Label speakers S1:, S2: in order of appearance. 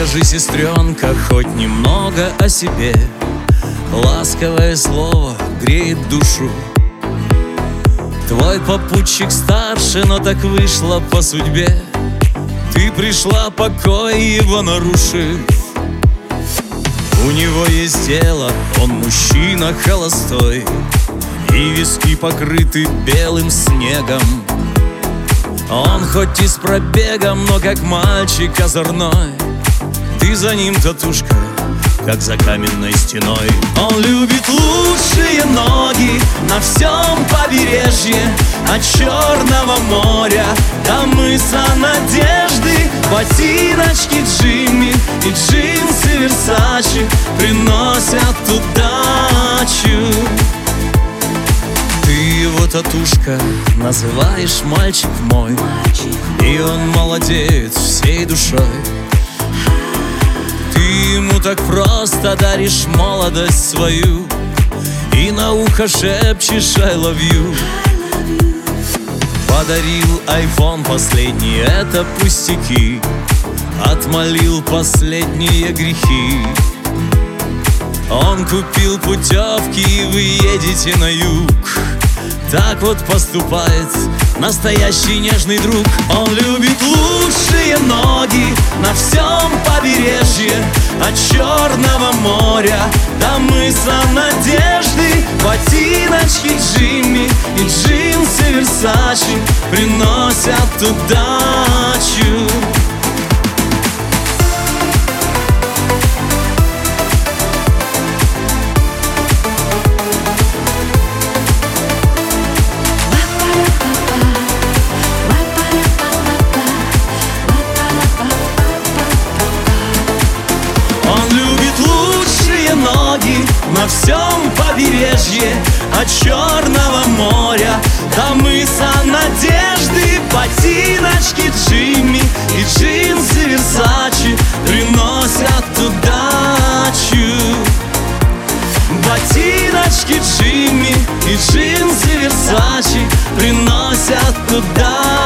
S1: Расскажи, сестренка, хоть немного о себе. Ласковое слово греет душу. Твой попутчик старше, но так вышло по судьбе. Ты пришла покой его нарушив. У него есть дело, он мужчина холостой, и виски покрыты белым снегом. Он хоть и с пробегом, но как мальчик озорной. Ты за ним, татушка, как за каменной стеной. Он любит лучшие ноги на всем побережье, от Черного моря до мыса Надежды. Ботиночки Джимми и джинсы Версачи приносят удачу. Ты его, татушка, называешь мальчик мой, и он молодеет всей душой. Ты ему так просто даришь молодость свою и на ухо шепчешь I love you. Подарил айфон последний, это пустяки. Отмолил последние грехи. Он купил путевки, и вы едете на юг. Так вот поступает настоящий нежный друг. Он любит лучшие ноги на всем побережье, от Черного моря до мыса Надежды. Ботиночки Джимми и джинсы Версачи приносят удачу. На всем побережье, от Черного моря до мыса Надежды. Ботиночки Джимми и джинсы Версачи приносят удачу. Ботиночки Джимми и джинсы Версачи приносят удачу.